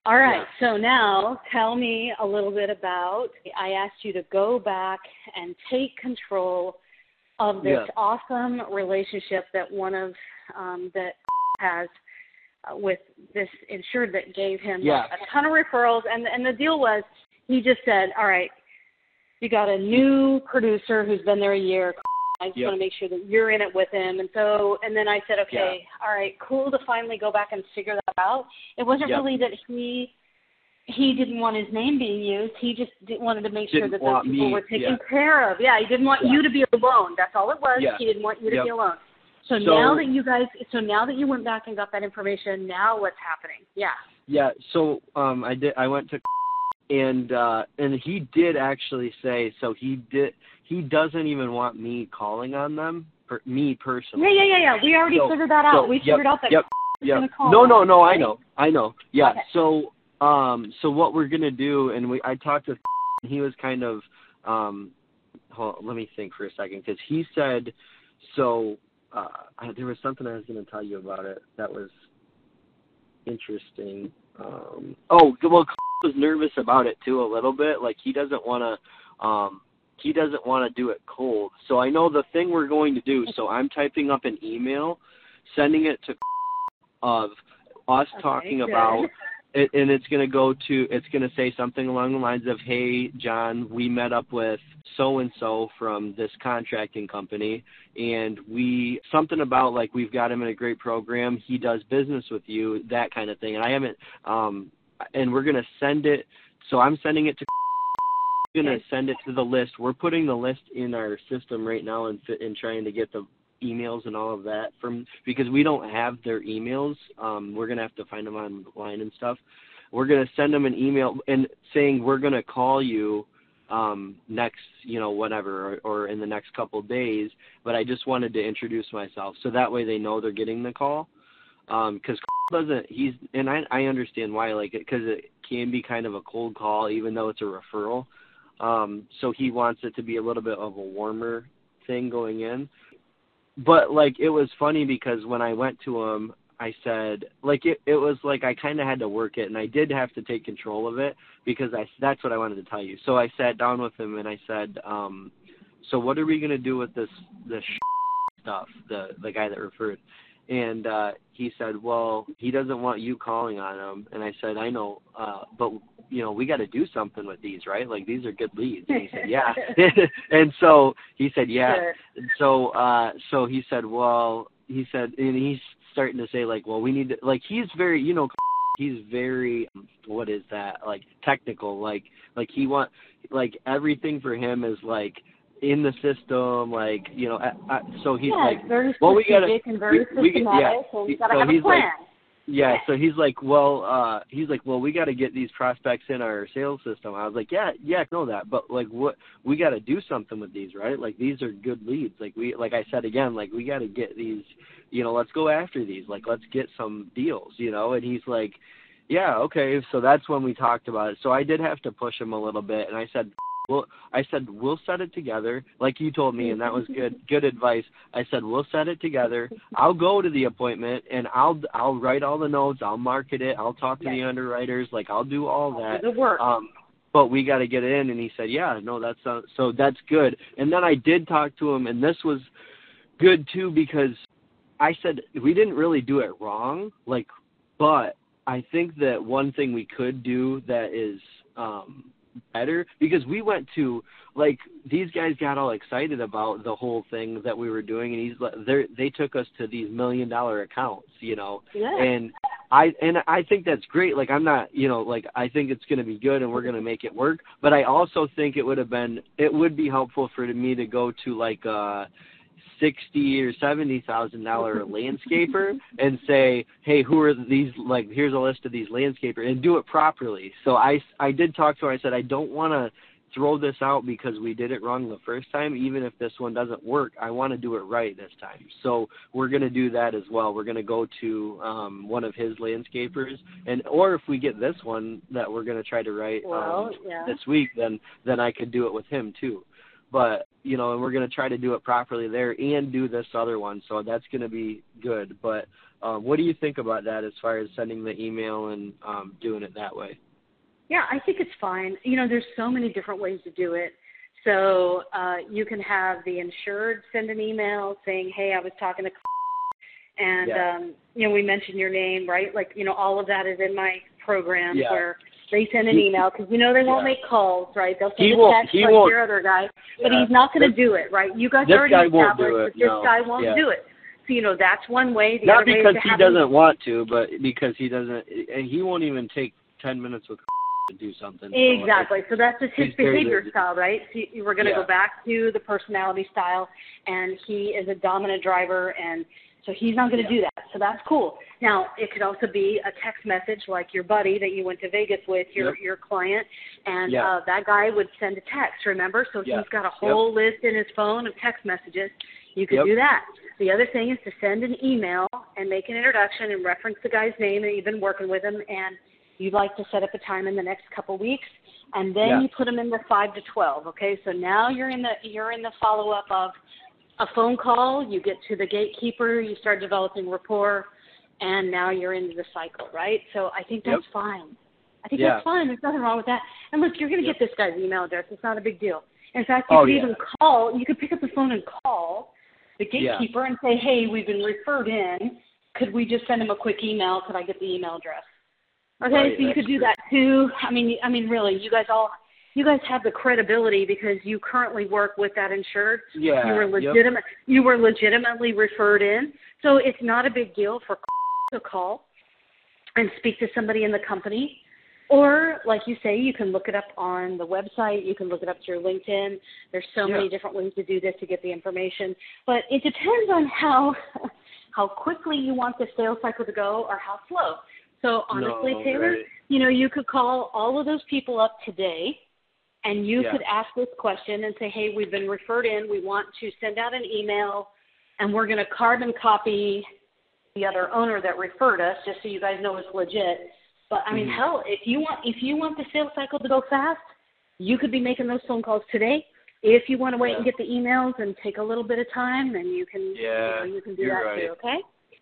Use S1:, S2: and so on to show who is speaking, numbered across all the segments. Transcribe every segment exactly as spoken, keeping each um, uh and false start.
S1: All right, yeah. So now tell me a little bit about, I asked you to go back and take control of this yeah. awesome relationship that one of, um, that has uh, with this insured that gave him yeah. a ton of referrals. And, and the deal was, he just said, all right, you got a new producer who's been there a year. I just yep. want to make sure that you're in it with him. And so, and then I said, okay, yeah. all right, cool to finally go back and figure that out. It wasn't yep. really that he he didn't want his name being used. He just didn't, wanted to make
S2: didn't
S1: sure that the people
S2: me.
S1: were taken
S2: yeah.
S1: care of. Yeah, he didn't want yeah. you to be alone. That's all it was.
S2: Yeah.
S1: He didn't want you to
S2: yep.
S1: be alone. So, so now that you guys, so now that you went back and got that information, now what's happening? Yeah.
S2: Yeah. So um, I did. I went to, and uh, and he did actually say. So he did. He doesn't even want me calling on them. Per, me personally.
S1: Yeah, yeah, yeah, yeah. We already
S2: so,
S1: figured that out.
S2: So,
S1: we
S2: yep,
S1: figured out that.
S2: Yep. Yep.
S1: Call
S2: no, no, no.
S1: right?
S2: I know. I know. Yeah.
S1: Okay.
S2: So um, so what we're gonna do, and we I talked with. He was kind of. Um, hold on, let me think for a second, because he said. So uh, I, there was something I was going to tell you about it that was interesting. Um, oh, well, was nervous about it too a little bit. Like he doesn't want to. Um, he doesn't want to do it cold. So I know the thing we're going to do. So I'm typing up an email, sending it to of us
S1: okay,
S2: talking
S1: good.
S2: about it, and it's going to go to. It's going to say something along the lines of, "Hey, John, we met up with so and so from this contracting company, and we something about like we've got him in a great program. He does business with you, that kind of thing." And I haven't. Um, and we're going to send it. So I'm sending it to. We're going to send it to the list. We're putting the list in our system right now and and trying to get the emails and all of that from, because we don't have their emails. Um, we're going to have to find them online and stuff. We're going to send them an email and saying we're going to call you um, next, you know, whatever, or, or in the next couple of days. But I just wanted to introduce myself so that way they know they're getting the call. Um, cause doesn't, he's, and I, I understand why, like it, cause it can be kind of a cold call, even though it's a referral. Um, so he wants it to be a little bit of a warmer thing going in. But, like, it was funny because when I went to him, I said, like, it, it was like I kind of had to work it, and I did have to take control of it because I, that's what I wanted to tell you. So I sat down with him, and I said, um, so what are we going to do with this, this stuff, the, the guy that referred? And uh, he said, well, he doesn't want you calling on him. And I said, I know, uh, but, you know, we got to do something with these, right? Like, these are good leads. And he said, yeah. And so he said, yeah. Sure. And so, uh, so he said, well, he said, and he's starting to say, like, well, we need to, like, he's very, you know, he's very, what is that? Like, technical. Like, like he want, like, everything for him is, like, in the system, like, you know, I, I, so he's
S1: yeah,
S2: like,
S1: very
S2: well, we gotta,
S1: and very
S2: we, we, yeah,
S1: so you gotta
S2: so
S1: have
S2: he's
S1: a plan.
S2: Like, yeah, so he's like, well, uh, he's like, well, we got to get these prospects in our sales system. I was like, yeah, yeah, I know that, but like, what, we got to do something with these, right? Like, these are good leads. Like we, like I said again, like we got to get these, you know, let's go after these. Like, let's get some deals, you know. And he's like, yeah, okay. So that's when we talked about it. So I did have to push him a little bit, and I said, well, I said, we'll set it together, like you told me, and that was good good advice. I said, we'll set it together. I'll go to the appointment, and I'll I'll write all the notes. I'll market it. I'll talk to yes. the underwriters. Like, I'll do all that.
S1: Good work.
S2: Um, but we got to get it in. And he said, yeah, no, that's uh, so that's good. And then I did talk to him, and this was good, too, because I said we didn't really do it wrong, like, but I think that one thing we could do that is um, – better, because we went to, like, these guys got all excited about the whole thing that we were doing, and he's they they took us to these million dollar accounts, you know.
S1: Yeah.
S2: And I and I think that's great. Like, I'm not, you know, like, I think it's going to be good and we're going to make it work, but I also think it would have been it would be helpful for me to go to like uh sixty or seventy thousand dollar landscaper and say, hey, who are these? Like, here's a list of these landscapers, and do it properly. So I, I did talk to her. I said, I don't want to throw this out because we did it wrong the first time. Even if this one doesn't work, I want to do it right this time. So we're going to do that as well. We're going to go to um, one of his landscapers, and or if we get this one that we're going to try to write
S1: well,
S2: um,
S1: yeah.
S2: this week, then then I could do it with him too. But, you know, and we're going to try to do it properly there and do this other one. So that's going to be good. But um, what do you think about that as far as sending the email and um, doing it that way?
S1: Yeah, I think it's fine. You know, there's so many different ways to do it. So uh, you can have the insured send an email saying, hey, I was talking to and,
S2: yeah.
S1: um, you know, we mentioned your name, right? Like, you know, all of that is in my program
S2: yeah.
S1: where they send an email because, you know, they won't
S2: yeah.
S1: make calls, right? They'll send
S2: he
S1: a
S2: won't,
S1: text
S2: he
S1: like
S2: won't,
S1: your other guy,
S2: yeah.
S1: but he's not going to do it, right? You guys
S2: this
S1: already
S2: guy
S1: established
S2: won't do it,
S1: that this
S2: no.
S1: guy won't
S2: yeah.
S1: do it. So, you know, that's one way. The
S2: Not
S1: other
S2: because
S1: way is to
S2: he
S1: have
S2: doesn't
S1: him,
S2: want to, but because he doesn't, and he won't even take ten minutes with to do something.
S1: Exactly.
S2: So,
S1: so that's just his behavior style, right? So you, we're going to
S2: yeah.
S1: go back to the personality style, and he is a dominant driver, and so he's not going to
S2: yeah.
S1: do that. So that's cool. Now, it could also be a text message like your buddy that you went to Vegas with, your
S2: yep.
S1: your client, and
S2: yeah.
S1: uh, that guy would send a text, remember? So
S2: yeah.
S1: he's got a whole
S2: yep.
S1: list in his phone of text messages. You could
S2: yep.
S1: do that. The other thing is to send an email and make an introduction and reference the guy's name and you've been working with him, and you'd like to set up a time in the next couple weeks, and then
S2: yeah.
S1: you put them in the five to twelve. Okay, so now you're in the you're in the follow up of a phone call. You get to the gatekeeper, you start developing rapport, and now you're into the cycle, right? So I think that's
S2: yep.
S1: fine. I think
S2: yeah.
S1: that's fine. There's nothing wrong with that. And look, you're going to
S2: yep.
S1: get this guy's email address. It's not a big deal. In fact, you
S2: oh,
S1: could
S2: yeah.
S1: even call. You could pick up the phone and call the gatekeeper
S2: yeah.
S1: and say, hey, we've been referred in. Could we just send him a quick email? Could I get the email address? Okay,
S2: right,
S1: so you could do
S2: true.
S1: that too. I mean, I mean, really, you guys all, you guys have the credibility because you currently work with that insured.
S2: Yeah.
S1: You were legitimate.
S2: Yep.
S1: You were legitimately referred in, so it's not a big deal for to call and speak to somebody in the company. Or, like you say, you can look it up on the website. You can look it up through LinkedIn. There's so
S2: yeah.
S1: many different ways to do this to get the information. But it depends on how how quickly you want the sales cycle to go or how slow. So, honestly,
S2: no,
S1: Taylor,
S2: right.
S1: you know, you could call all of those people up today, and you
S2: yeah.
S1: could ask this question and say, hey, we've been referred in. We want to send out an email, and we're going to carbon copy the other owner that referred us just so you guys know it's legit. But I mean,
S2: mm-hmm.
S1: hell, if you want if you want the sales cycle to go fast, you could be making those phone calls today. If you want to wait
S2: yeah.
S1: and get the emails and take a little bit of time, then you can
S2: yeah.
S1: you know, you can do
S2: You're
S1: that
S2: right.
S1: too. Okay.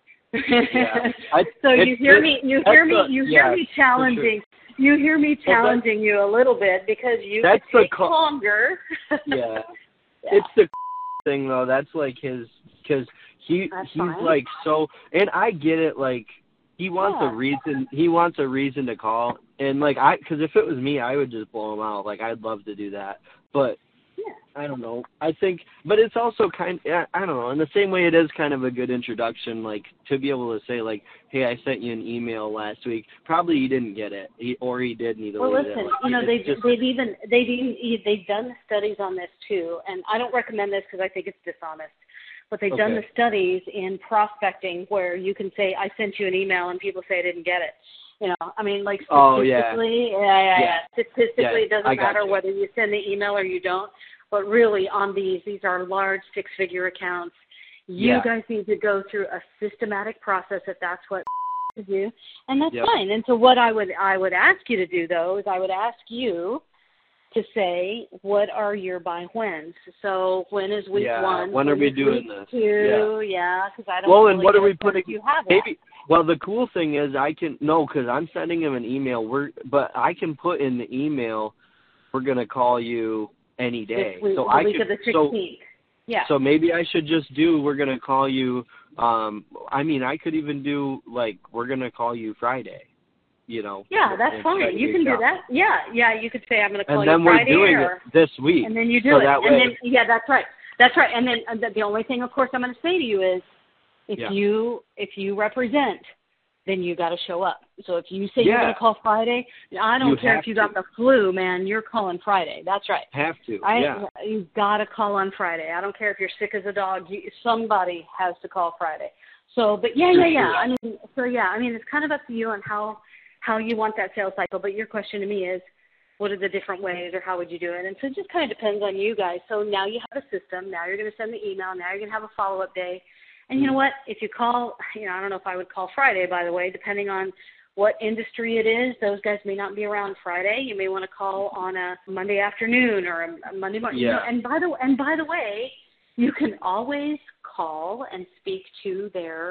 S2: yeah. I,
S1: so you hear me you hear me
S2: a,
S1: you
S2: yeah,
S1: hear me challenging sure. you hear me challenging well, you a little bit because you
S2: that's
S1: could take
S2: co-
S1: longer.
S2: yeah.
S1: yeah.
S2: It's the thing though. That's like his because he
S1: that's
S2: he's
S1: fine.
S2: like so, and I get it. Like he wants
S1: yeah.
S2: a reason. He wants a reason to call, and like I because if it was me, I would just blow him out. Like I'd love to do that, but.
S1: Yeah.
S2: I don't know. I think, but it's also kind of, I don't know, in the same way it is kind of a good introduction, like, to be able to say, like, hey, I sent you an email last week. Probably you didn't get it, he, or he did, and he
S1: Well,
S2: deleted
S1: listen,
S2: it. Like,
S1: you know, they've,
S2: just,
S1: they've even, they've even, they've done studies on this, too, and I don't recommend this because I think it's dishonest, but they've
S2: okay.
S1: done the studies in prospecting where you can say, I sent you an email, and people say I didn't get it. You know, I mean, like, statistically,
S2: oh, yeah.
S1: Yeah, yeah,
S2: yeah.
S1: yeah. Statistically,
S2: yeah,
S1: it doesn't matter
S2: you.
S1: whether you send the email or you don't. But really, on these, these are large six-figure accounts. You
S2: yeah.
S1: guys need to go through a systematic process if that's what to do, and that's
S2: yep.
S1: fine. And so, what I would I would ask you to do though is I would ask you to say what are your by whens. So when is week
S2: yeah.
S1: one?
S2: When, when are we doing
S1: week
S2: this?
S1: Two? Yeah, because yeah, I don't.
S2: Well,
S1: really
S2: and what are we putting?
S1: You have
S2: maybe. Well, the cool thing is I can no, because I'm sending him an email. We're but I can put in the email. We're gonna call you any day.
S1: This week,
S2: so
S1: the
S2: I
S1: week
S2: could,
S1: of the sixteenth.
S2: So,
S1: yeah.
S2: So maybe I should just do. We're gonna call you. Um, I mean, I could even do like we're gonna call you Friday. You know.
S1: Yeah, that's fine. You can do that. Yeah, yeah. You could say I'm gonna call
S2: and
S1: you
S2: then
S1: Friday
S2: we're doing
S1: or,
S2: it this week.
S1: and then you do
S2: so
S1: it.
S2: That way,
S1: and then yeah, that's right. That's right. And then uh, the only thing, of course, I'm going to say to you is, if
S2: yeah.
S1: you if you represent, then you got to show up. So if you say
S2: yeah.
S1: you're going to call Friday, I don't
S2: you
S1: care if you got the flu, man. You're calling Friday. That's right.
S2: Have to.
S1: I,
S2: yeah.
S1: You've got to call on Friday. I don't care if you're sick as a dog. You, somebody has to call Friday. So, but yeah, yeah, yeah. I mean, so yeah. I mean, it's kind of up to you on how how you want that sales cycle. But your question to me is, what are the different ways, or how would you do it? And so it just kind of depends on you guys. So now you have a system. Now you're going to send the email. Now you're going to have a follow-up day. And you know what? If you call, you know, I don't know if I would call Friday, by the way, depending on what industry it is. Those guys may not be around Friday. You may want to call on a Monday afternoon or a Monday morning.
S2: Yeah.
S1: You know, and by the and by the way, you can always call and speak to their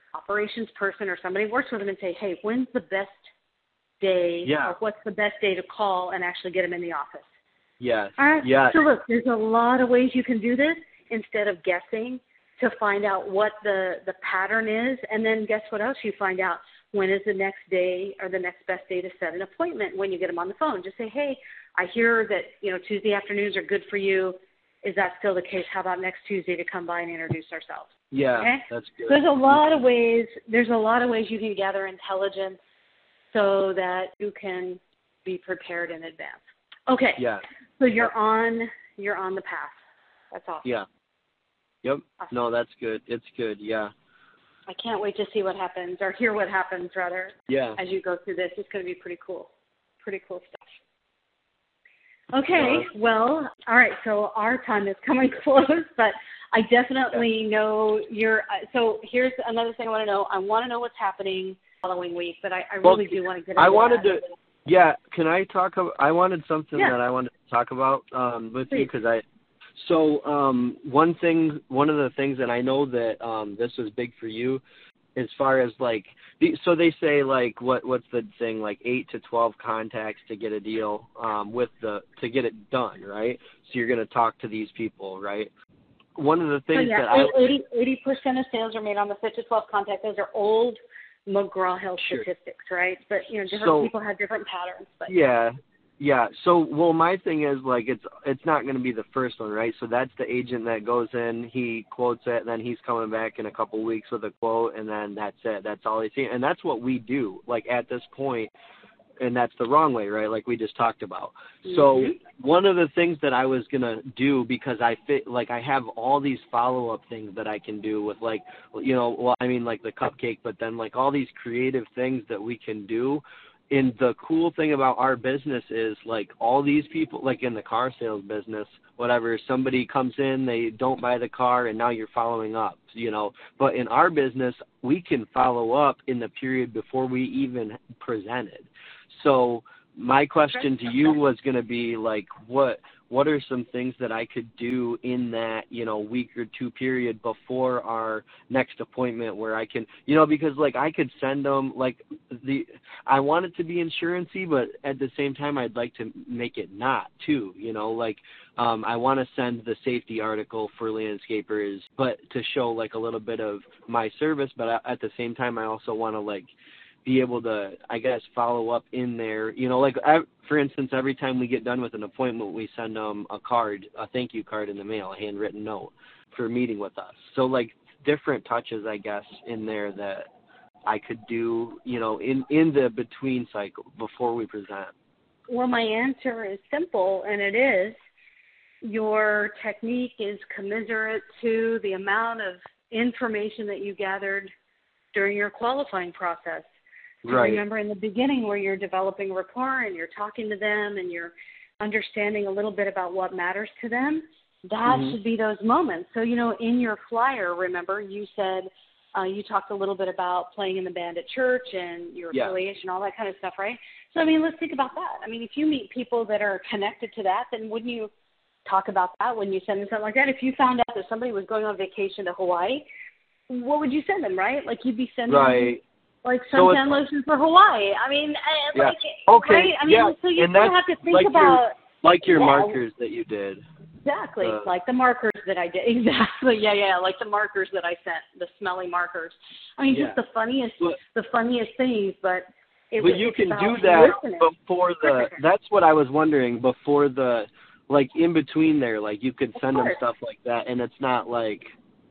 S1: operations person or somebody who works with them and say, hey, when's the best day,
S2: yeah.
S1: or what's the best day to call and actually get them in the office?
S2: Yes.
S1: All right.
S2: Yeah.
S1: So look, there's a lot of ways you can do this instead of guessing to find out what the, the pattern is. And then guess what else you find out? When is the next day or the next best day to set an appointment when you get them on the phone? Just say, hey, I hear that, you know, Tuesday afternoons are good for you. Is that still the case? How about next Tuesday to come by and introduce ourselves?
S2: Yeah,
S1: okay?
S2: That's good.
S1: There's a lot of ways. There's a lot of ways you can gather intelligence so that you can be prepared in advance. Okay.
S2: Yeah.
S1: So you're on. You're on the path. That's awesome.
S2: Yeah. Yep.
S1: Awesome.
S2: No, that's good. It's good. Yeah.
S1: I can't wait to see what happens, or hear what happens, rather.
S2: Yeah.
S1: As you go through this, it's going to be pretty cool. Pretty cool stuff. Okay. Uh, well, all right. So our time is coming close, but I definitely yeah. know you're. Uh, so here's another thing I want to know. I want to know what's happening the following week, but I, I really well, do want to get into
S2: I wanted
S1: that.
S2: to. Yeah. Can I talk? About, I wanted something
S1: yeah.
S2: that I wanted to talk about um, with
S1: Please.
S2: you because I. So um, one thing, one of the things, and I know that um, this was big for you, as far as like, so they say like, what what's the thing, like eight to twelve contacts to get a deal um, with the, to get it done, right? So you're going to talk to these people, right? One of the things
S1: so yeah,
S2: that I
S1: eighty, eighty percent of sales are made on the six to twelve contacts. Those are old McGraw-Hill
S2: sure.
S1: statistics, right? But you know, different
S2: so,
S1: people have different patterns. But
S2: yeah. Yeah, so, well, my thing is, like, it's it's not going to be the first one, right? So that's the agent that goes in, he quotes it, and then he's coming back in a couple weeks with a quote, and then that's it. That's all they see. And that's what we do, like, at this point, and that's the wrong way, right, like we just talked about. Mm-hmm. So one of the things that I was going to do, because I fit, like, I have all these follow-up things that I can do with, like, you know, well, I mean, like the cupcake, but then, like, all these creative things that we can do. And the cool thing about our business is, like, all these people, like in the car sales business, whatever, somebody comes in, they don't buy the car, and now you're following up, you know. But in our business, we can follow up in the period before we even presented. So my question to you was going to be, like, what what are some things that I could do in that, you know, week or two period before our next appointment where I can, you know, because, like, I could send them, like, the, I want it to be insurance-y, but at the same time, I'd like to make it not, too, you know, like, um, I want to send the safety article for landscapers, but to show, like, a little bit of my service, but at the same time, I also want to, like, be able to, I guess, follow up in there. You know, like, I, for instance, every time we get done with an appointment, we send them a card, a thank you card in the mail, a handwritten note for meeting with us. So, like, different touches, I guess, in there that I could do, you know, in, in the between cycle before we present.
S1: Well, my answer is simple, and it is your technique is commiserate to the amount of information that you gathered during your qualifying process.
S2: Right.
S1: Remember in the beginning where you're developing rapport and you're talking to them and you're understanding a little bit about what matters to them, that mm-hmm. should be those moments. So, you know, in your flyer, remember, you said uh, you talked a little bit about playing in the band at church and your
S2: yeah.
S1: affiliation, all that kind of stuff, right? So, I mean, let's think about that. I mean, if you meet people that are connected to that, then wouldn't you talk about that when you send them something like that? If you found out that somebody was going on vacation to Hawaii, what would you send them, right? Like you'd be sending
S2: right.
S1: like suntan so lotion for Hawaii. I mean,
S2: yeah.
S1: like,
S2: okay.
S1: right? I mean,
S2: yeah.
S1: so you
S2: and
S1: still have to think
S2: like
S1: about
S2: your, like your
S1: yeah.
S2: markers that you did.
S1: Exactly,
S2: uh,
S1: like the markers that I did. Exactly, yeah, yeah, like the markers that I sent, the smelly markers. I mean,
S2: yeah.
S1: just the funniest,
S2: but,
S1: the funniest things. But it,
S2: but you can do that
S1: listening.
S2: before the. That's what I was wondering before the, like in between there, like you could send them stuff like that, and it's not like.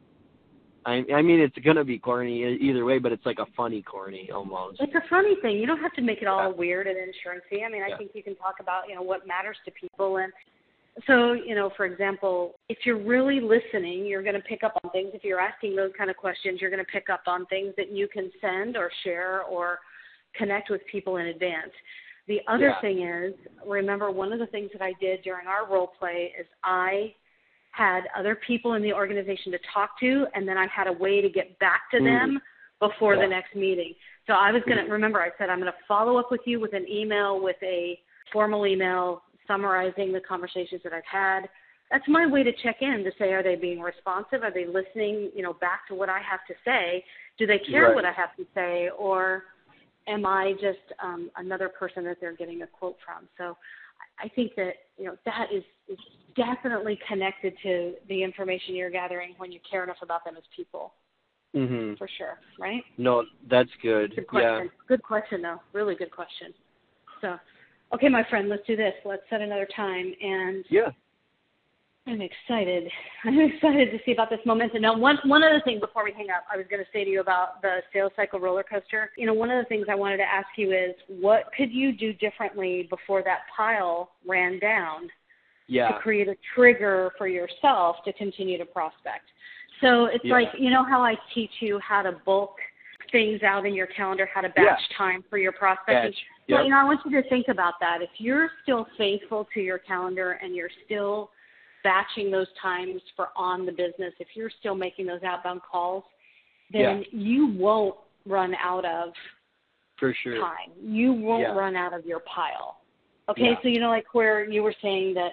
S2: I, I mean, it's gonna be corny either way, but it's like a funny corny almost.
S1: It's a funny thing. You don't have to make it all
S2: yeah.
S1: weird and insurance-y. I mean, I
S2: yeah.
S1: think you can talk about, you know, what matters to people. And so, you know, for example, if you're really listening, you're going to pick up on things. If you're asking those kind of questions, you're going to pick up on things that you can send or share or connect with people in advance. The other
S2: yeah.
S1: thing is, remember, one of the things that I did during our role play is I had other people in the organization to talk to, and then I had a way to get back to them mm-hmm. before yeah. the next meeting. So I was going to, remember, I said, I'm going to follow up with you with an email, with a formal email summarizing the conversations that I've had. That's my way to check in to say, are they being responsive? Are they listening, you know, back to what I have to say? Do they care
S2: right.
S1: what I have to say, or am I just um, another person that they're getting a quote from? So I think that, you know, that is, is definitely connected to the information you're gathering when you care enough about them as people.
S2: Mm-hmm.
S1: For sure, right?
S2: No, that's good.
S1: Good question.
S2: Yeah.
S1: Good question, though. Really good question. So, okay, my friend, let's do this. Let's set another time. And
S2: yeah.
S1: I'm excited. I'm excited to see about this momentum. Now, one one other thing before we hang up, I was going to say to you about the sales cycle roller coaster. You know, one of the things I wanted to ask you is, what could you do differently before that pile ran down
S2: yeah.
S1: to create a trigger for yourself to continue to prospect? So it's
S2: yeah.
S1: like, you know how I teach you how to bulk things out in your calendar, how to batch
S2: yeah.
S1: time for your prospecting?
S2: Batch. Yep.
S1: Well, you know, I want you to think about that. If you're still faithful to your calendar and you're still batching those times for on the business, if you're still making those outbound calls, then
S2: yeah.
S1: you won't run out of
S2: for sure.
S1: time. You won't
S2: yeah.
S1: run out of your pile. Okay,
S2: yeah.
S1: so you know, like where you were saying that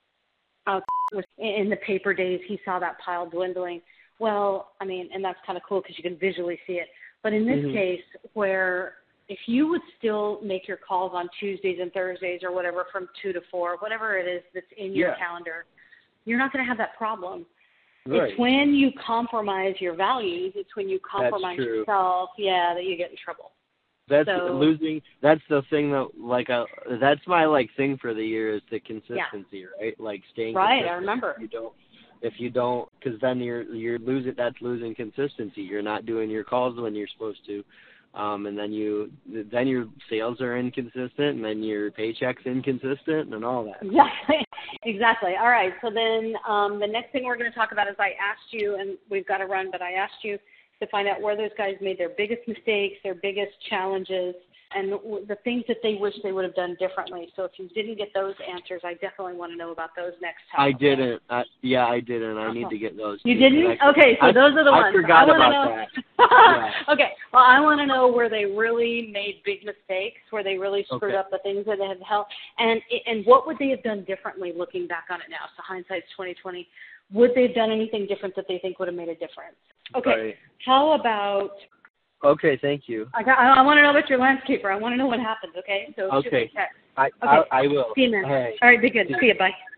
S1: uh, in the paper days he saw that pile dwindling. Well, I mean, and that's kind of cool because you can visually see it. But in this mm-hmm. case, where if you would still make your calls on Tuesdays and Thursdays or whatever from two to four, whatever it is that's in your
S2: yeah.
S1: calendar, you're not going to have that problem.
S2: Right.
S1: It's when you compromise your values, it's when you compromise yourself, yeah, that you get in trouble.
S2: That's
S1: so,
S2: losing. That's the thing that, like, uh, that's my like thing for the year is the consistency,
S1: yeah.
S2: right? Like staying.
S1: Right,
S2: consistent.
S1: I remember.
S2: If you don't, if you don't, because then you're you're losing. That's losing consistency. You're not doing your calls when you're supposed to, um, and then you then your sales are inconsistent, and then your paycheck's inconsistent, and all that.
S1: Exactly. Exactly. All right. So then um, the next thing we're going to talk about is I asked you, and we've got to run, but I asked you to find out where those guys made their biggest mistakes, their biggest challenges, and the things that they wish they would have done differently. So if you didn't get those answers, I definitely want to know about those next time.
S2: I didn't. I, yeah, I didn't. I need to get those.
S1: You
S2: too,
S1: didn't?
S2: I,
S1: okay, so
S2: I,
S1: those are the
S2: I
S1: ones.
S2: Forgot
S1: I
S2: about
S1: know.
S2: that. Yeah.
S1: Okay. Well, I want to know where they really made big mistakes, where they really screwed
S2: okay.
S1: up the things that had helped, and and what would they have done differently looking back on it now? So hindsight's twenty twenty. Would they have done anything different that they think would have made a difference? Okay.
S2: Right.
S1: How about?
S2: Okay, thank you.
S1: I, got, I, I want to know about your landscaper. I want to know what happened. Okay. So
S2: okay.
S1: I
S2: I,
S1: okay.
S2: I I will.
S1: See you, man.
S2: All right.
S1: All right. Be good. See you. Bye.